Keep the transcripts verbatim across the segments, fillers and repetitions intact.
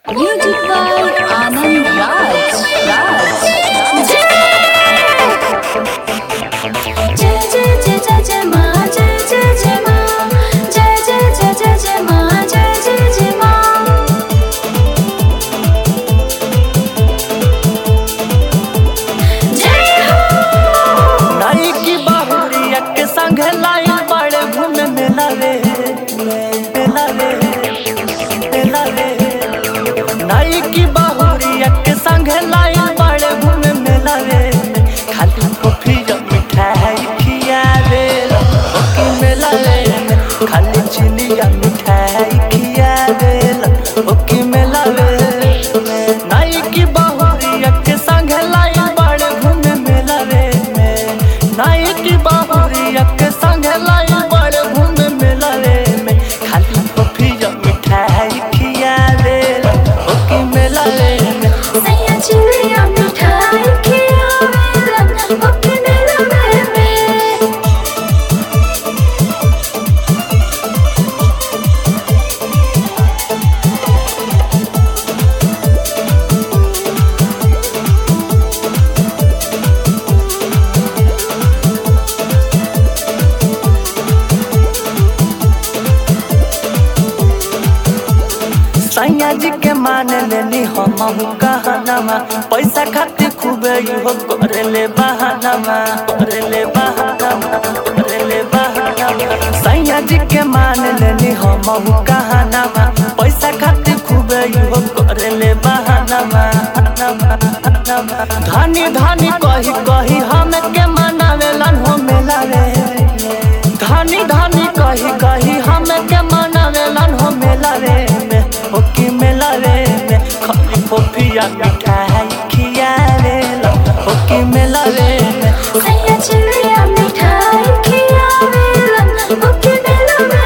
Music by Anand Raj. Raj. जय जय जय जय जय माँ जय जय जय माँ जय जय जय जय जय माँ जय जय जय माँ जय हो। नाई की बाहुरिया के संग लाई बड़े घूमे मेला रे मेला रे मेला रे। नाई की बाहुरिया के संग लाई बड़े घूमे मेला रे। खाली कॉफी या मिठाई खिया रे ओके मेला रे। खाली चीनी या मिठाई खिया रे ओके मेला रे। नाई की बाहुरिया के संग लाई बड़े घूमे मेला रे। नाई की बाहुरिया के संग लाई बड़े घूमे मेला रे। खाली कॉफी या मिठाई खिया रे ओके मेला रे। सैया चिड़िया मिठाई खियावेलन ओके मेला में। सैया जी के मान लेनी हम कहनामा। पैसा खातिर खूबे हो करे ले बहानामा करे ले बहानामा करे ले बहानामा। सैया जी के मान लेनी हम कहनामा। पैसा खातिर खूबे हो करे ले बहानामा। धनी धनी कही कही हम के मनावेलन हो मेला रे। धनी धनी कही कही हम के मनावेलन हो मेला रे। ओके मेला रे खाली कॉफी या मिठाई खिया रे ओके मेला रे। सैया चिड़िया मिठाई खियावेलन ओके मेला में।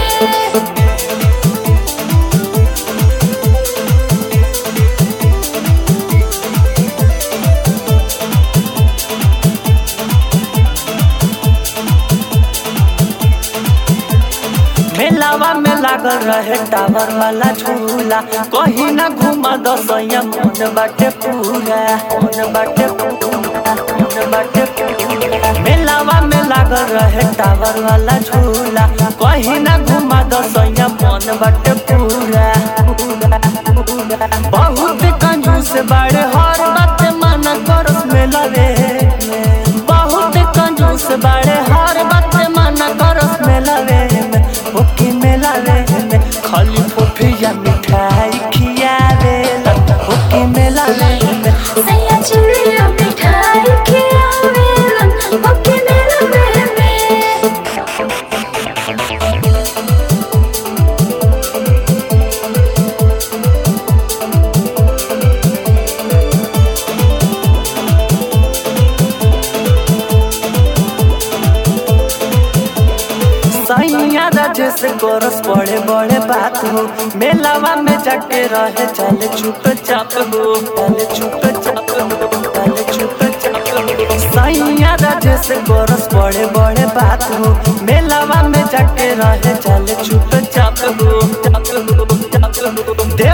मेलावा में लागल रहे टावर वाला झूला। कहीं ना घुमा दसैया मन बाटे पूरा मन बाटे पूरा मन बाटे पूरा। मेलावा में लागल रहे टावर वाला झूला। कहीं ना घुमा दसैया मन बाटे पूरा पूरा पूरा। बहुत कंजूस बाड़े हर बात मना करस मेला रे। बहुत कंजूस बाड़े हर बात मना करस मेला रे ओके मेला रे। खाली कॉफी या मिठाई खिया रे ओके मेला रे। सैया चिड़िया मिठाई खियावेलन ओके मेला में। सैया राजेश कोरस बड़े बड़े बात हो। मेलावा में जाके रहे चले चुप चाप हो चले चुप चाप हो चले चुप चाप हो। सैया राजेश कोरस बड़े बड़े बात हो। मेलावा में जाके रहे चले चुप चाप हो चाप हो चाप हो।